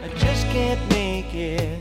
just can't make it.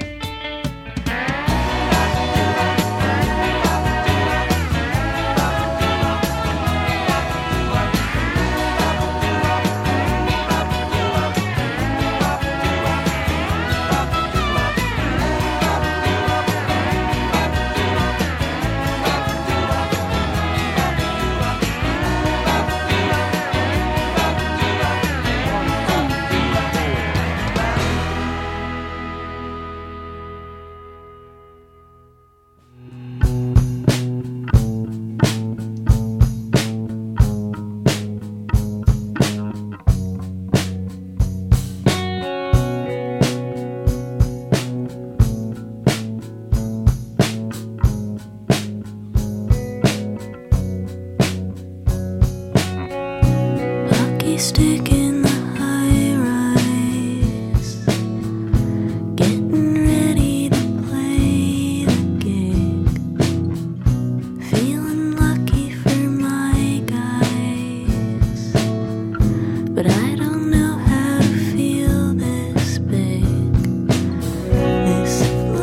Stick in the high rise, getting ready to play the gig, feeling lucky for my guys, but I don't know how to feel this big, this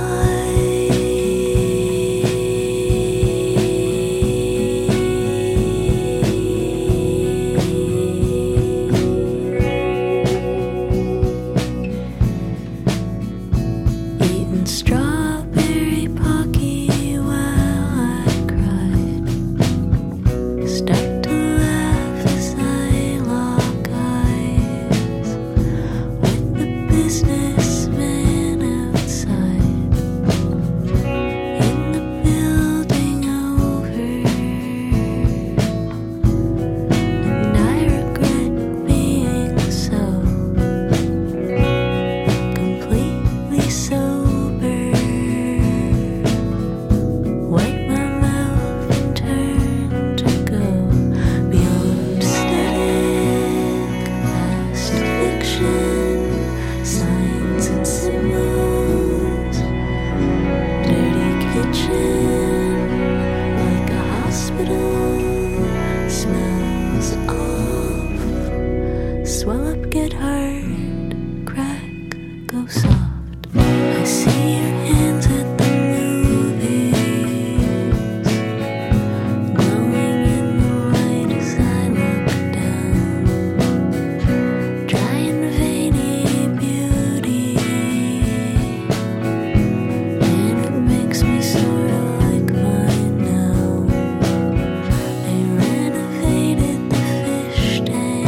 strawberry pocky while I cried, stuck to laugh as I lock eyes with the businessman outside in the building over, and I regret being so completely so. Swell up, get hard, crack, go soft. I see your hands at the movies, glowing in the light as I look down, dry and veiny beauty, and it makes me sorta like mine now. They renovated the fish tank,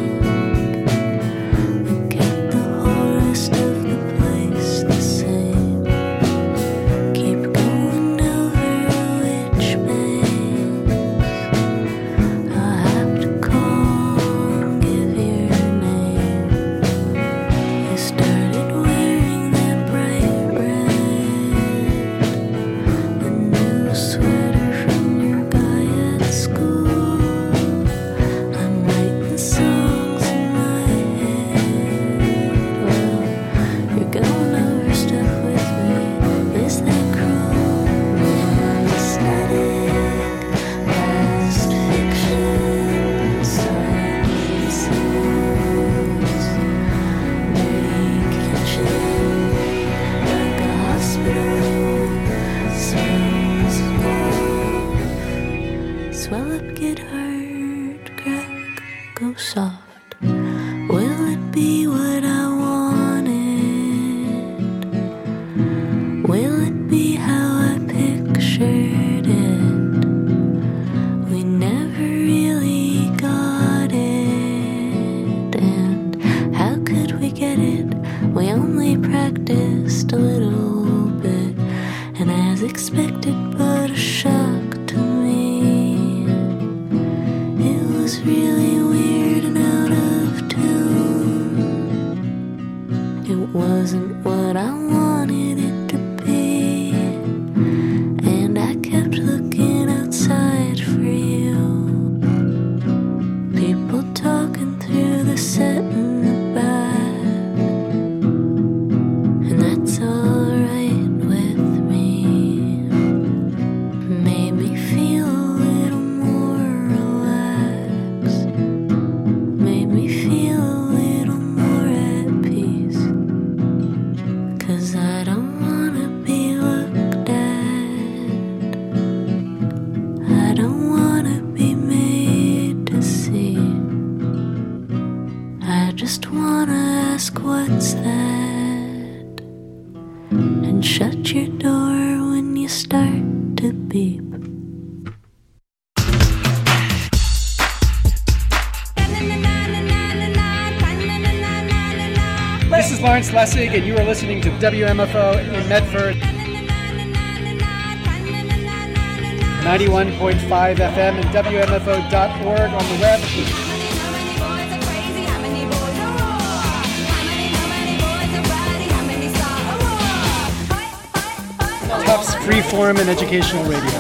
swell up, get hard, crack, go soft. Will it be what I wanted? Will it be how I pictured it? We never really got it, and how could we get it? We only practiced a little bit, and as expected, but a shock to me. It was really weird and out of tune. It wasn't what I wanted it to be, and I kept looking outside for you. People talking through the set in the back, and that's alright with me. Made me feel a little more relaxed, made me feel a little more at peace. 'cause I don't wanna be looked at. I don't wanna be made to see. I just wanna ask what's that, and shut your door when you start to beep. This is Lawrence Lessig, and you are listening to WMFO in Medford. 91.5 FM and WMFO.org on the web. Tufts Freeform and Educational Radio.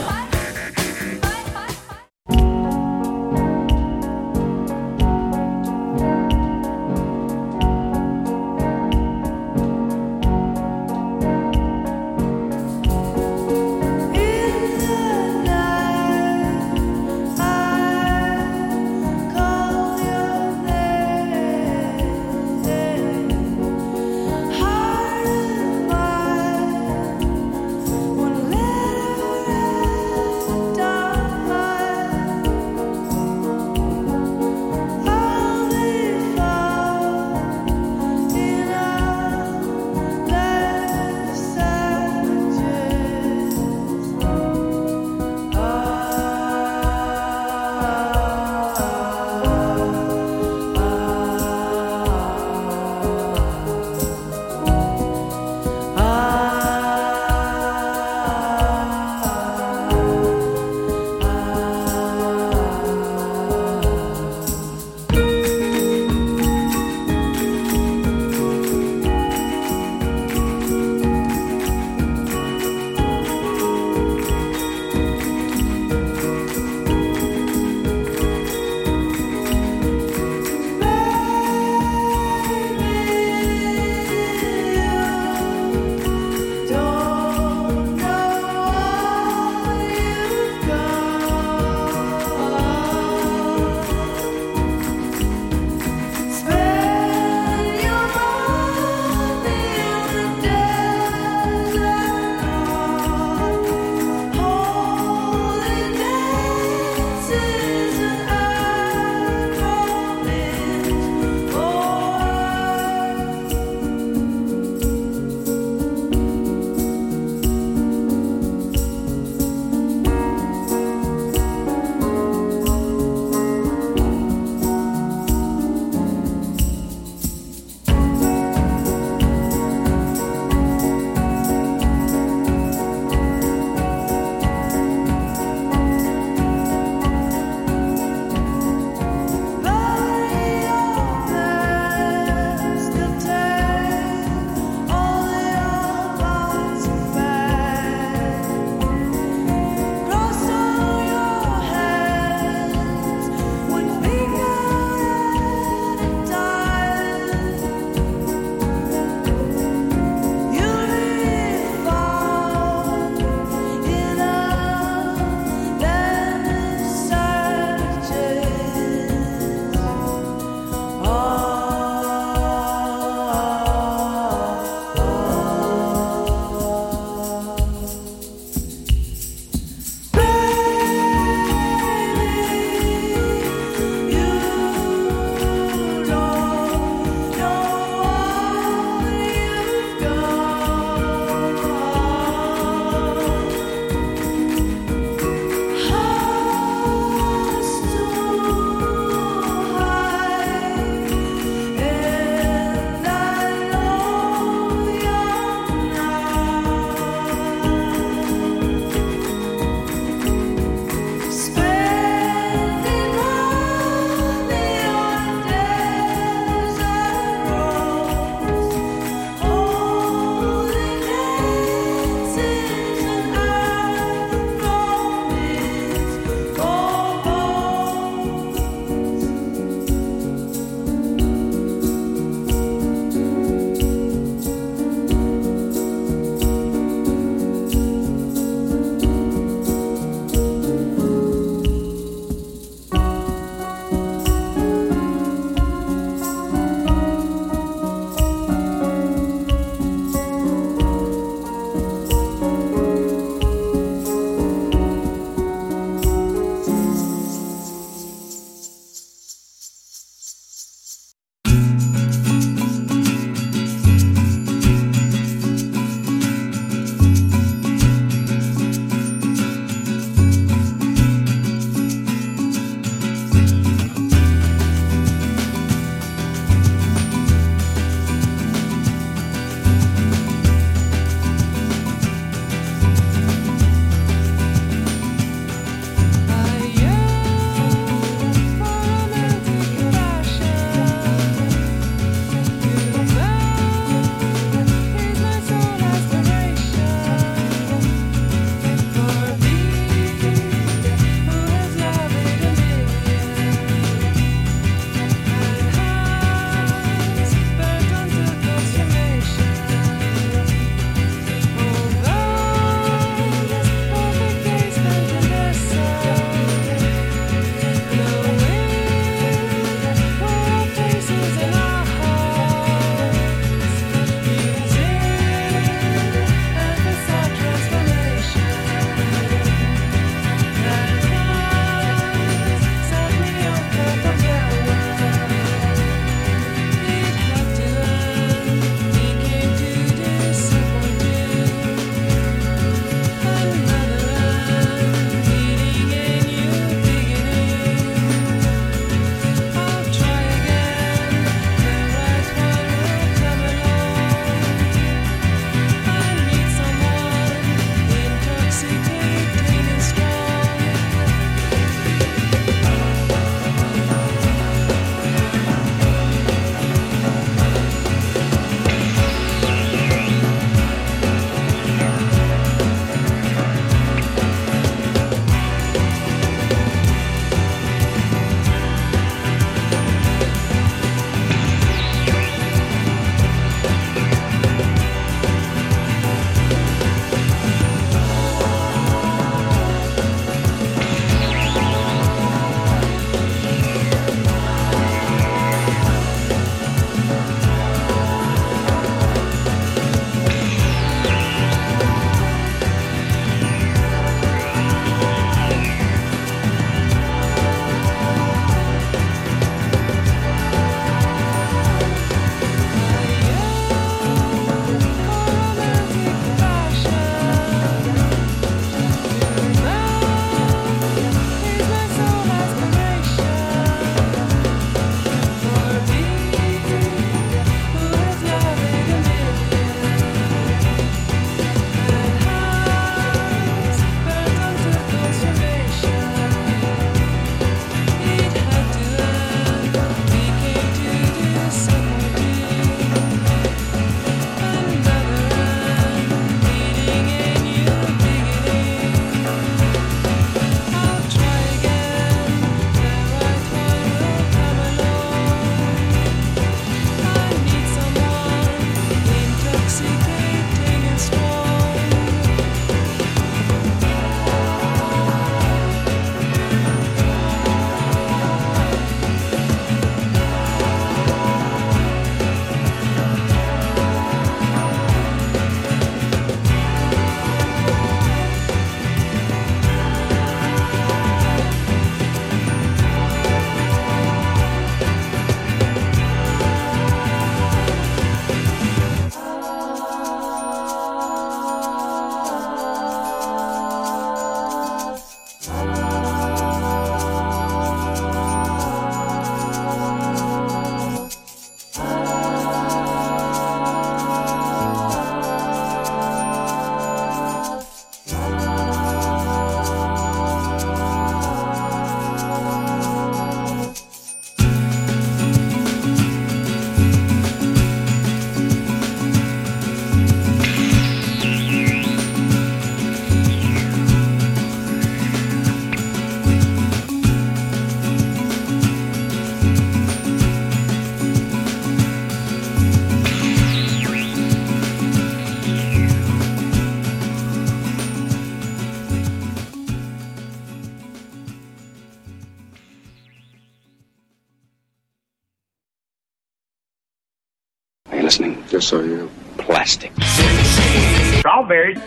Yes, I am. Plastic. Strawberries.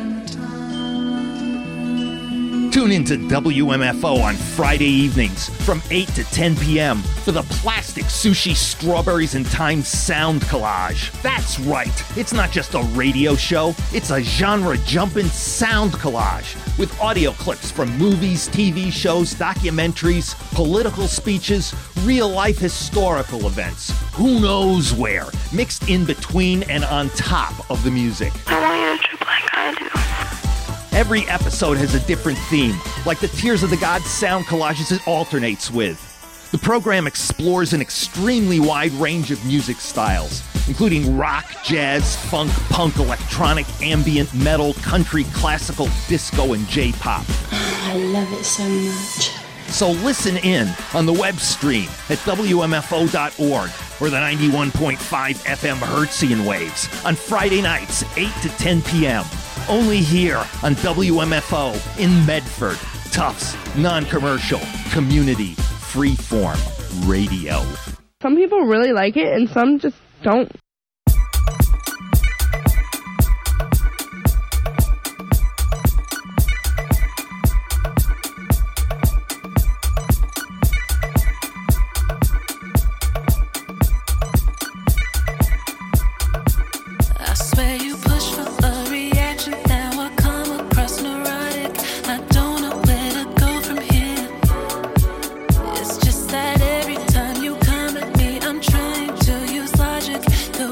Tune into WMFO on Friday evenings from 8 to 10 p.m. for the Plastic Sushi Strawberries and Time Sound Collage. That's right, it's not just a radio show, it's a genre-jumping sound collage with audio clips from movies, TV shows, documentaries, political speeches, real-life historical events. Who knows where, mixed in between and on top of the music. I want you to trip like I do. Every episode has a different theme, like the Tears of the Gods sound collages it alternates with. The program explores an extremely wide range of music styles, including rock, jazz, funk, punk, electronic, ambient, metal, country, classical, disco, and J-pop. I love it so much. So listen in on the web stream at WMFO.org or the 91.5 FM Hertzian waves on Friday nights, 8 to 10 p.m. Only here on WMFO in Medford. Tufts, non-commercial, community, freeform radio. Some people really like it and some just don't. I swear you push for a reaction. Now I come across neurotic. I don't know where to go from here. It's just that every time you come at me, I'm trying to use logic. The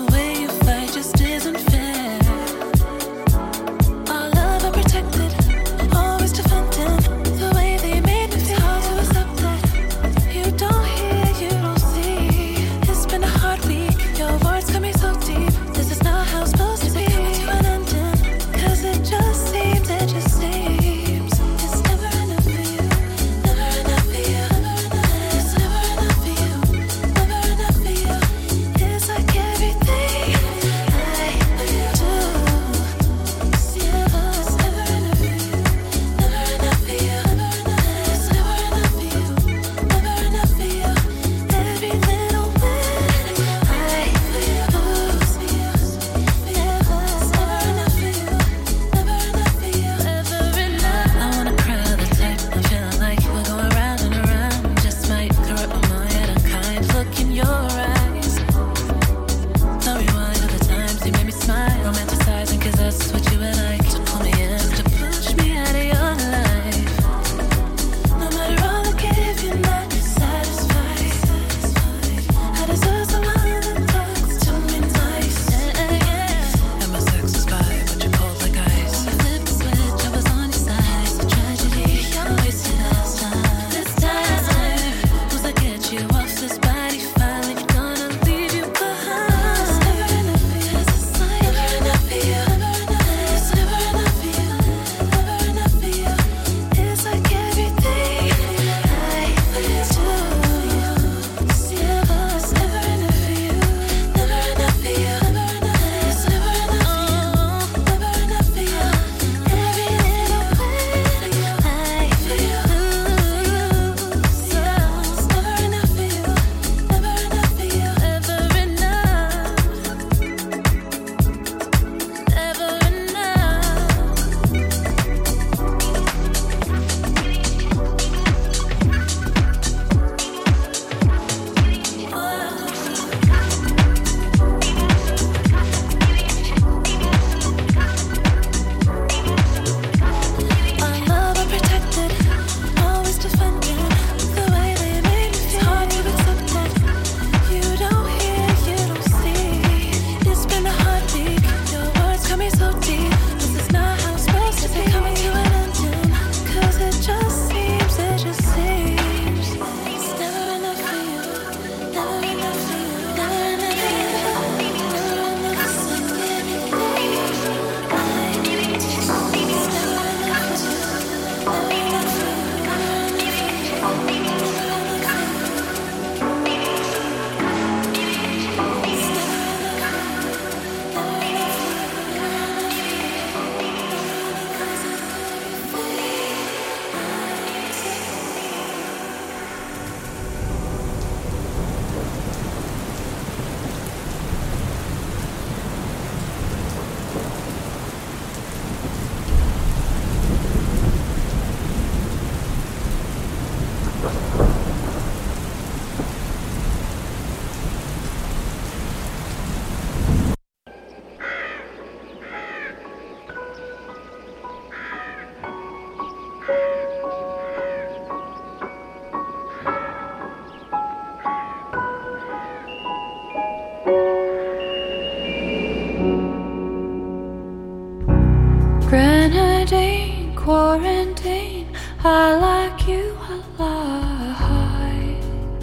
Grenadine, quarantine, I like you a lot.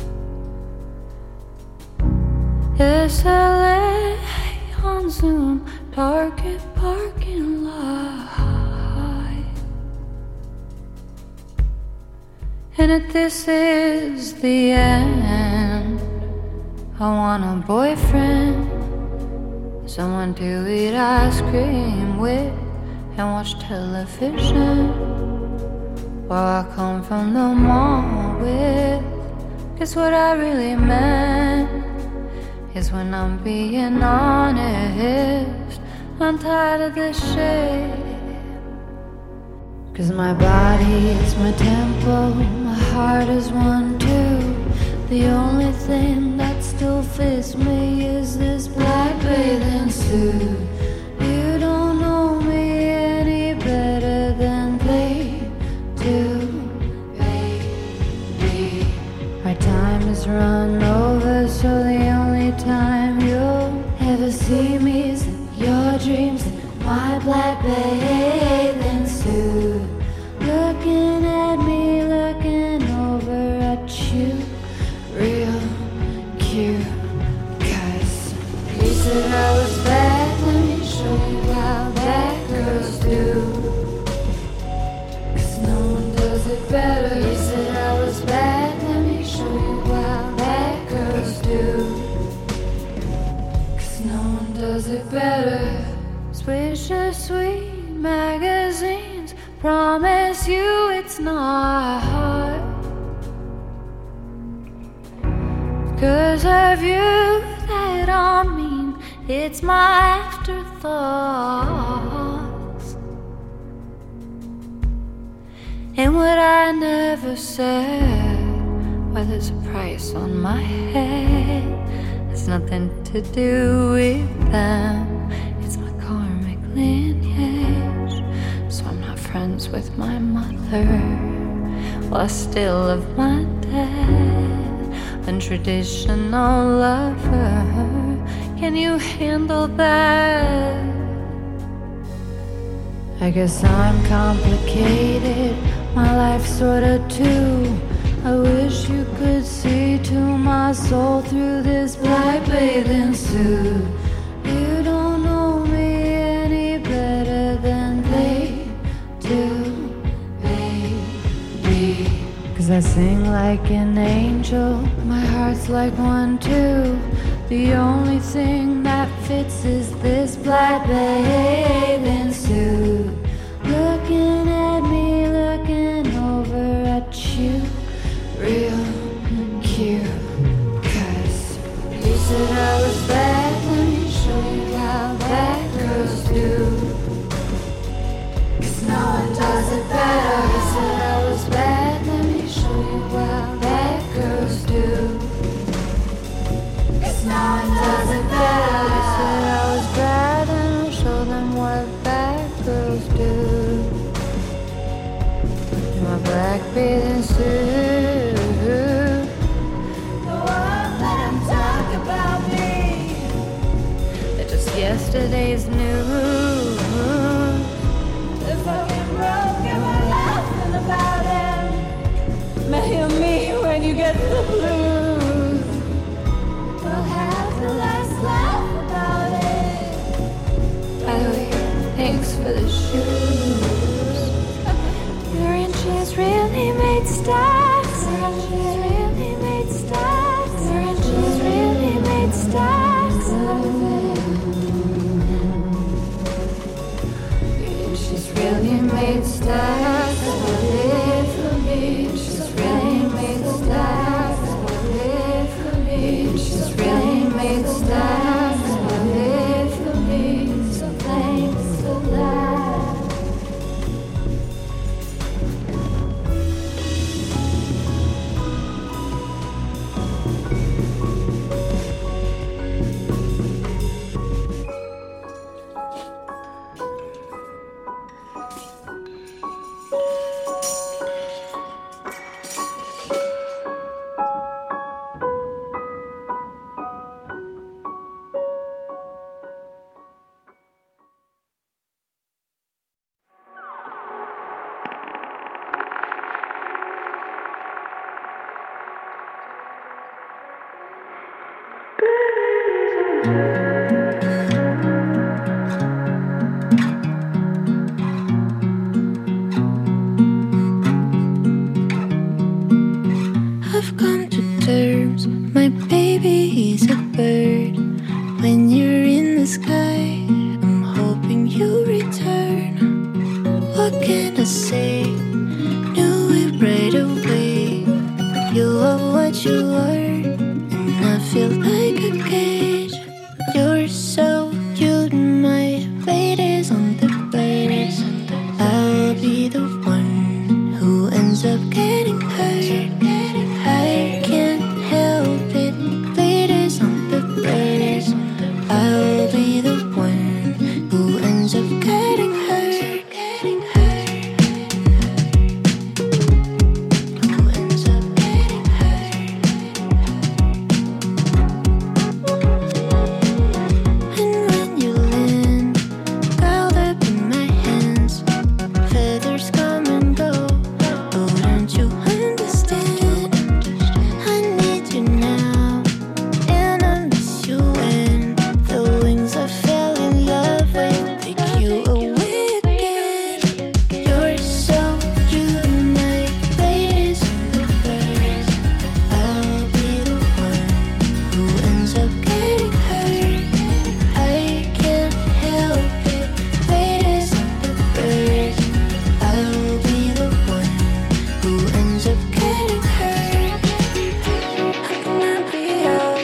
It's LA on Zoom, Target parking lot. And if this is the end, I want a boyfriend, someone to eat ice cream with and watch television while I come from the mall with. Guess what I really meant is when I'm being honest, I'm tired of this shit. 'Cause my body is my temple, my heart is one too. The only thing that still fits me is this black bathing suit. You don't know me any better than they do, baby. Our time is run over, so the only time you'll ever see me is in your dreams in my black bathing suit. Looking at me, looking over at you, real cute. 'Cause you said I was bad, let me show you how bad girls do. 'Cause no one does it better. You said I was bad, let me show you how bad girls do. 'Cause no one does it better. Swisher Sweet magazines, promise you it's not hard. 'Cause of you that I mean, it's my afterthoughts. And what I never said, well, there's a price on my head. It's nothing to do with them, it's my karmic lineage. So I'm not friends with my mother, well, I still love my dad. Untraditional lover, can you handle that? I guess I'm complicated, my life sorta too. I wish you could see to my soul through this black bathing suit. You don't know me any better than they do, baby. 'Cause I sing like an angel, my heart's like one too. The only thing that fits is this black bathing suit. Looking at me, looking over at you, real cute. 'Cause you said I was bad, let me show you how bad girls do. 'Cause no one does it better. You said I was bad, let me show you how bad girls do. 'Cause no one does it better. You said I was bad, and I'll show them what bad girls do. In my black bathing suit, the one that I'm talking about me, they're just yesterday's news. If I get broke and we're laughing about it, mail me when you get the blues. We'll have the last laugh about it. By the way, thanks for the shoes. Your inches really made stacks. Your inches really made stacks. Your inches really made stacks of it. She's really made stacks of it for me. She's really made stacks of it for me. She's really made stacks of it for me. So thanks for that. what can I say? Knew it right away. You are what you are, and I feel like a cage. You're so cute, my fate is on the verge. I'll be the one who ends up getting hurt. I can't help it, fate is on the verge. I'll be the one who ends up getting hurt. Who ends up getting hurt. And when you land, curled up in my hands, feathers come and go. Oh, don't you understand? I need you now, and I miss you when the wings I fell in love with take you away again. You're so cute, my fate is on the verge. I'll be the one who ends up getting hurt. I can't help it, fate is on the verge. I'll be the one who ends up getting hurt. How can I be out?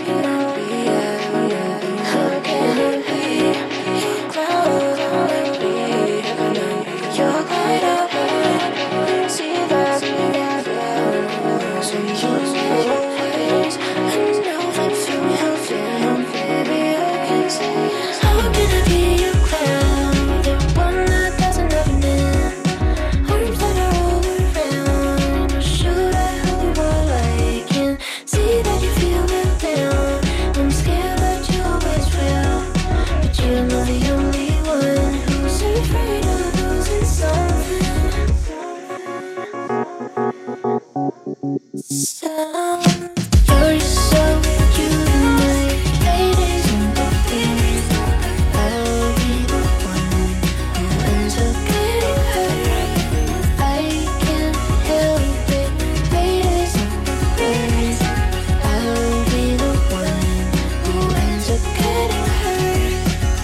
How can I be your cloud? You're quite up, see that so you never ways. I know that you have found, baby, I can say. How can I be your clown? The one that doesn't have an end. Arms that are all around. Or should I hold while I can see that you feel it down? I'm scared that you always will, but you're not the only one who's afraid of losing something. You're so cute, my fate is on the verge. I'll be the one who ends up getting hurt. I can't help it, fate is on the verge. I'll be the one who ends up getting hurt.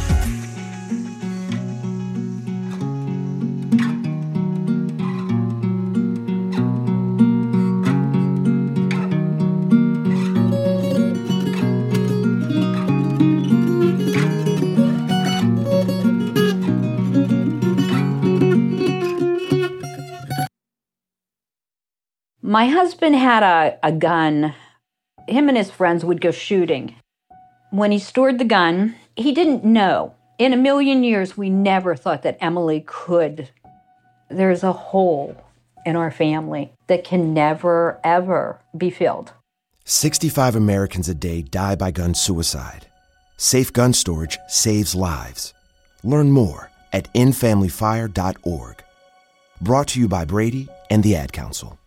My husband had a gun. Him and his friends would go shooting. When he stored the gun, he didn't know. In a million years, we never thought that Emily could. There's a hole in our family that can never, ever be filled. 65 Americans a day die by gun suicide. Safe gun storage saves lives. Learn more at endfamilyfire.org. Brought to you by Brady and the Ad Council.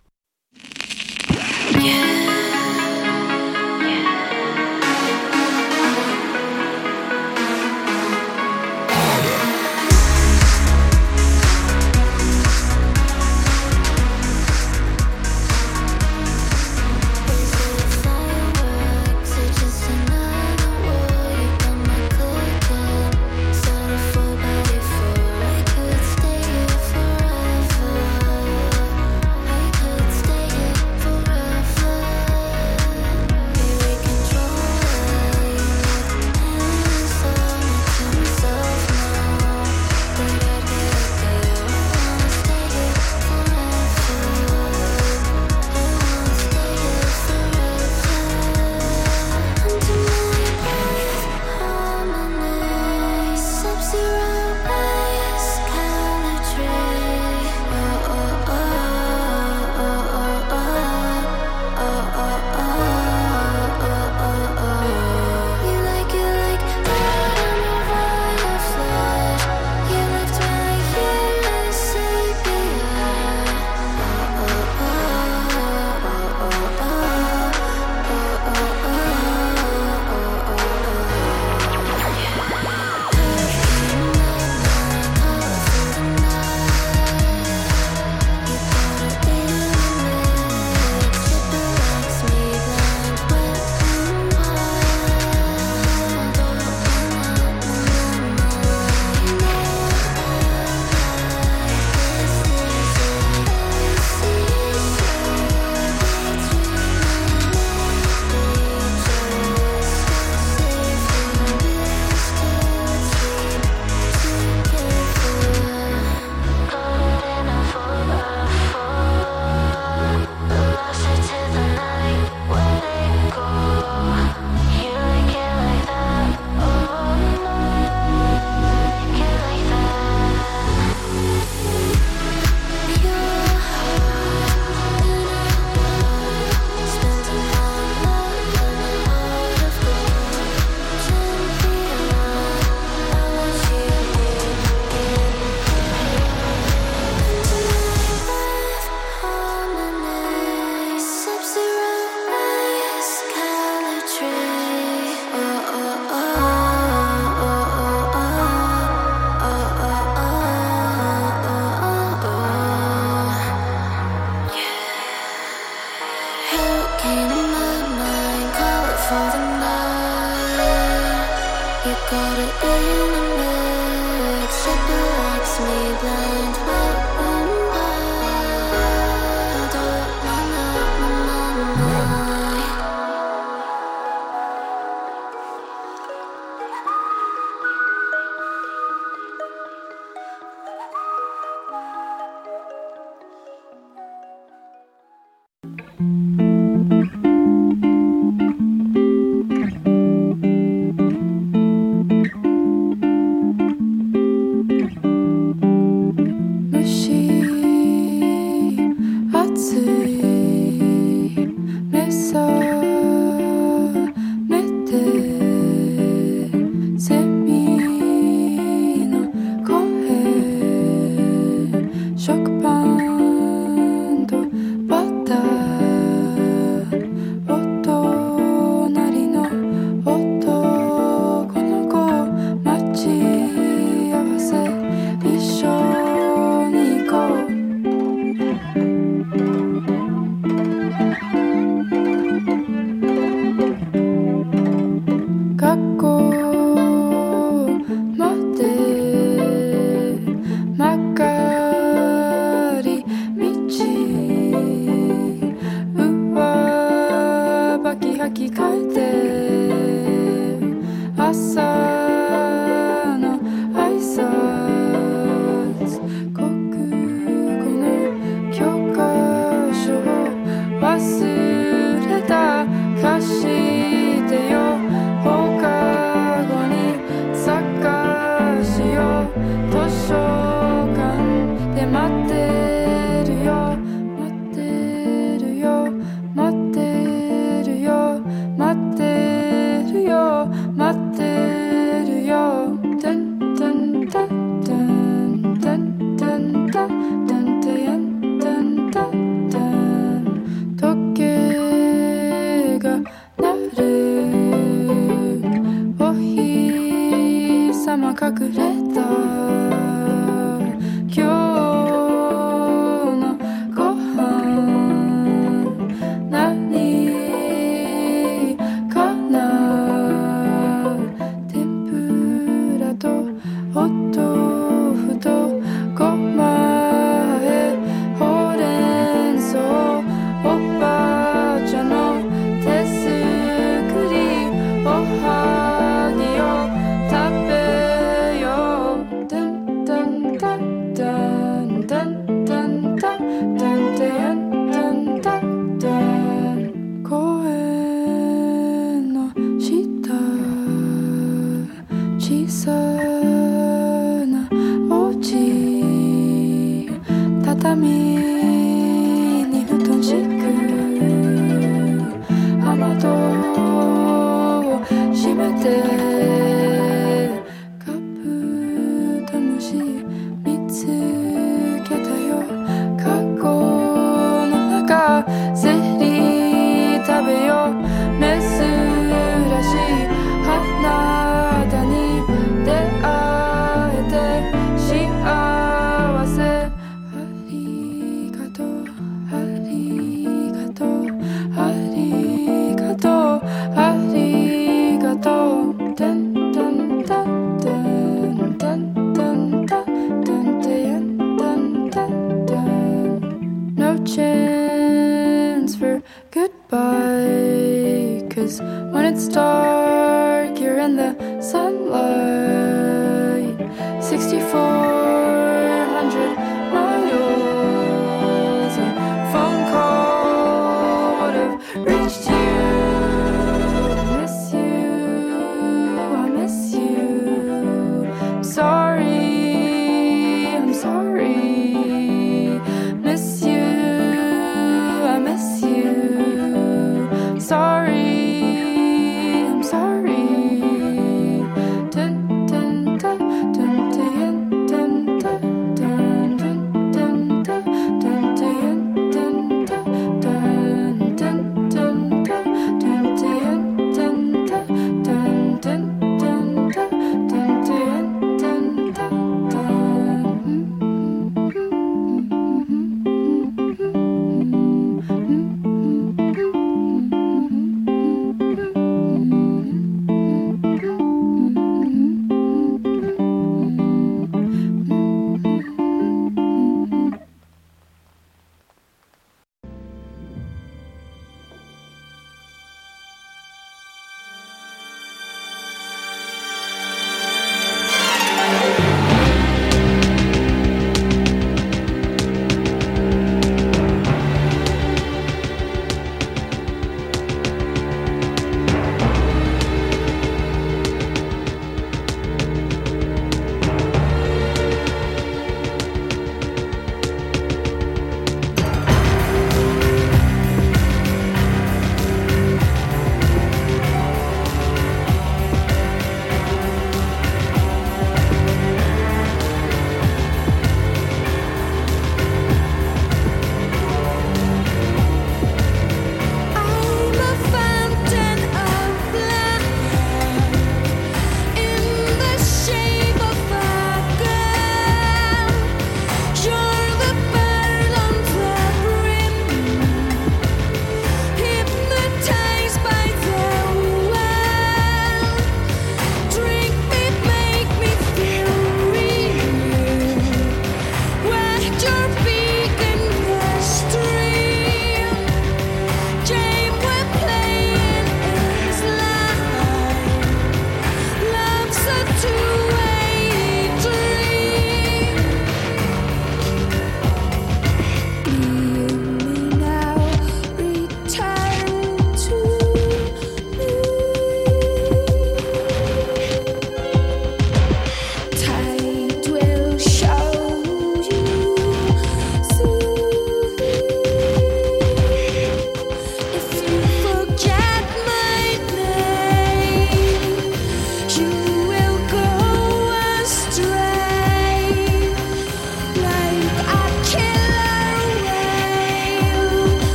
Forever. し見つけたよ過去の中ゼリー食べよう珍しい花田に出会えて幸せありがとうありがとうありがとうありがとうタンタンタンタンタンタンタンタンタンタンタン No chance for goodbye 'cause when it's dark you're in the sunlight 6400 miles a phone call would have reached you I miss you sorry I'm sorry miss you I miss you sorry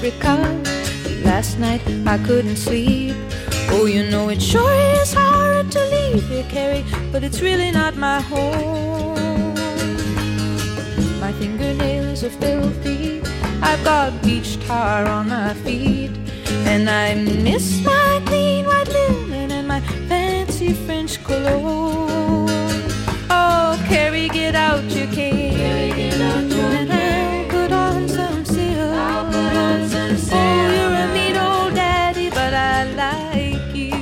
Africa. Last night I couldn't sleep. Oh, you know it sure is hard to leave here, Carrie, but it's really not my home. My fingernails are filthy, I've got beach tar on my feet, and I miss my clean white linen and my fancy French cologne. Oh, Carrie, get out your cane, and I'll put on some silk. Oh, you're a mean old daddy, but I like you.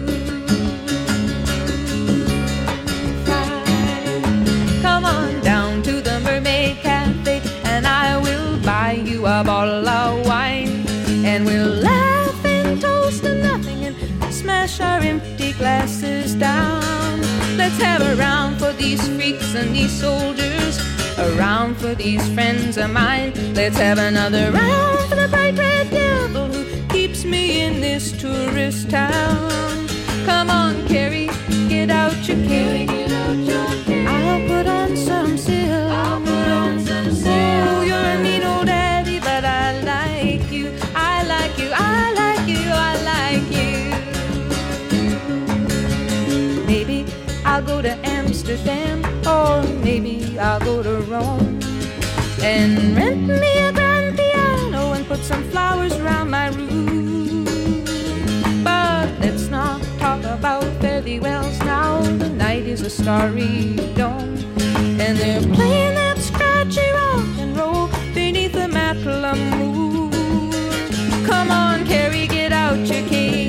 Come on down to the Mermaid Cafe, and I will buy you a bottle of wine, and we'll laugh and toast to nothing and smash our empty glasses down. Let's have a round for these freaks and these soldiers, a round for these friends of mine. Let's have another round for the bright red devil who keeps me in this tourist town. Come on, Carrie, get out your cane. I'll put on some silk. Oh, you're a mean old daddy, but I like you. I like you, I like you, I like you. Maybe I'll go to Amsterdam, or maybe I'll go to Rome, and rent me a grand piano and put some flowers around my room. But let's not talk about fairy wells now. The night is a starry dome, and they're playing that scratchy rock and roll beneath the Matla moon. Come on, Carrie, get out your cane.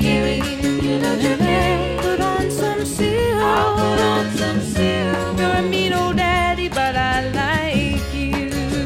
Put on some silk. You're a mean old daddy, but I like you.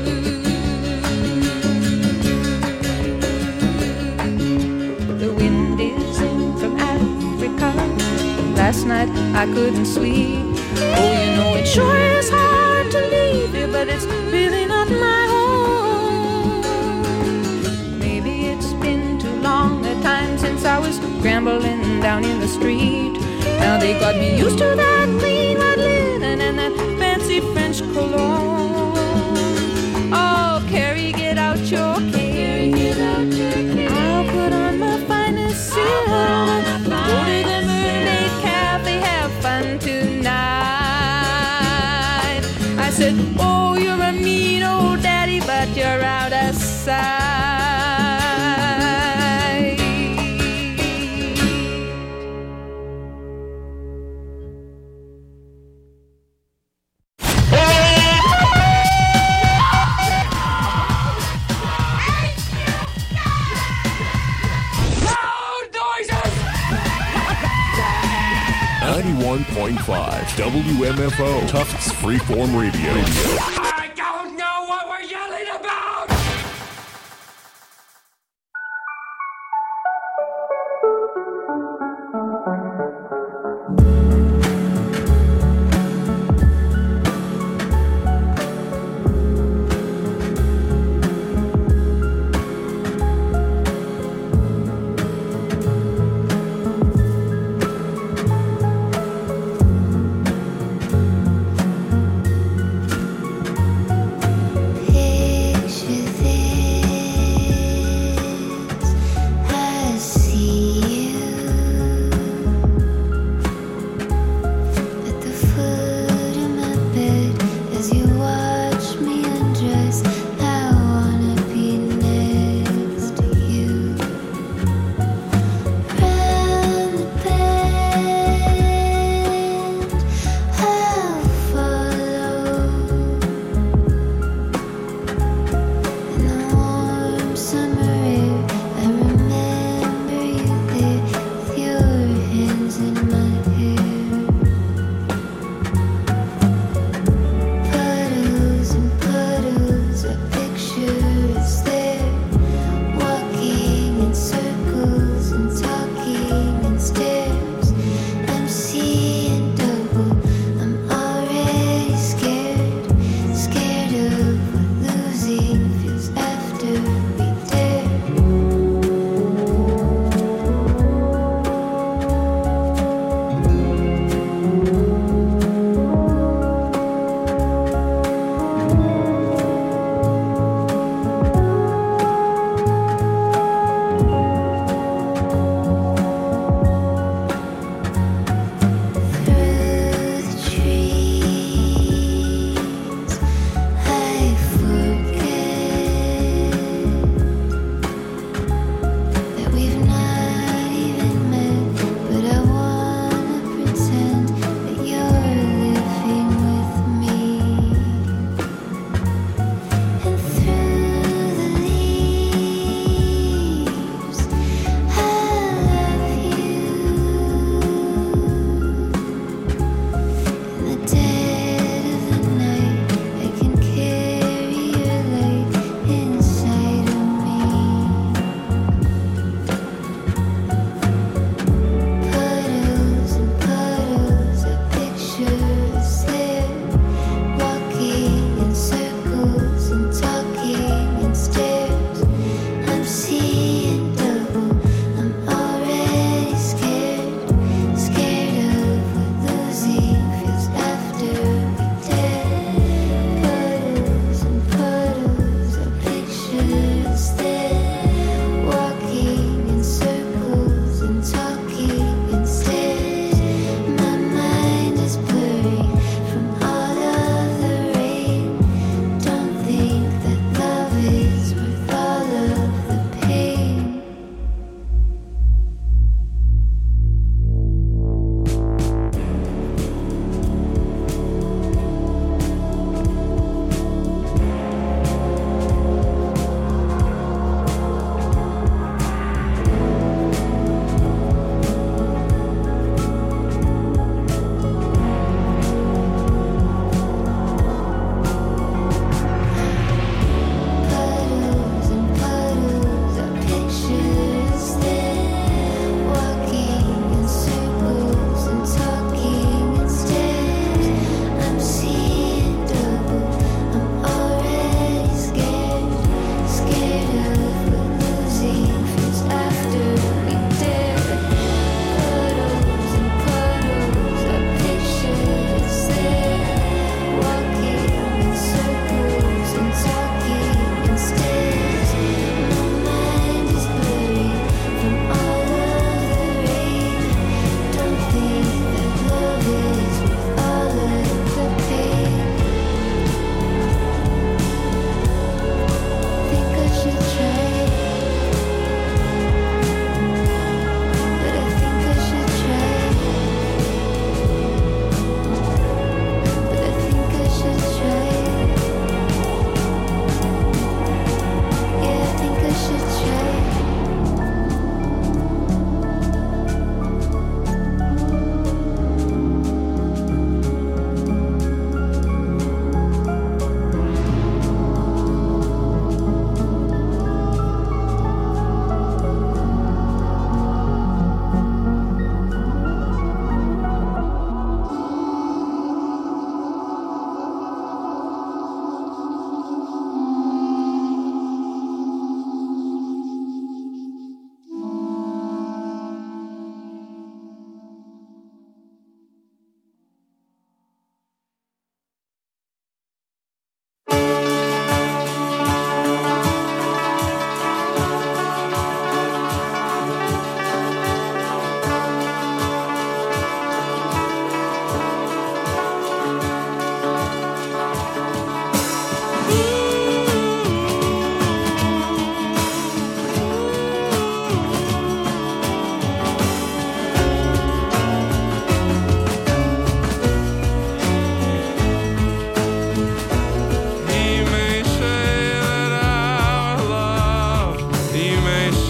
The wind is in from Africa. Last night I couldn't sleep. Oh, you know it sure is hard to leave here, but it's really not my home. Maybe it's been too long a time since I was scrambling down in the street. Now they got me used to that clean white linen and that fancy French cologne. Oh, Carrie, get out your cane. I'll put on my finest silk. Go to the Mermaid Cafe, have fun tonight. I said, oh, you're a mean old daddy, but you're out of sight. WMFO, Tufts Freeform Radio. I don't know what we're yelling about!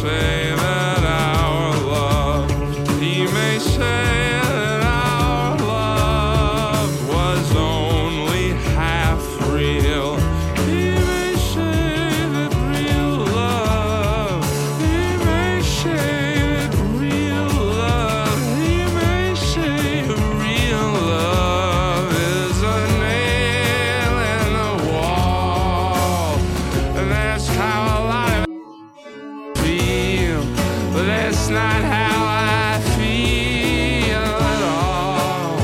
say that our love, he may say that our love was only half real. He may say that real love, he may say that real love, he may say real love is a nail in the wall. And that's how a lot of feel, but that's not how I feel at all.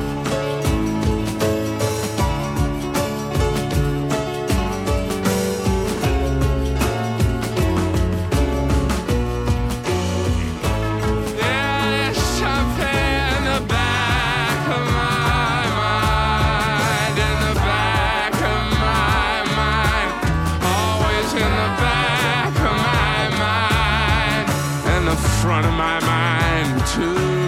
Yeah, there's something in the back of my mind, in the back of my mind, always in the back of my mind, and the front of my mind too.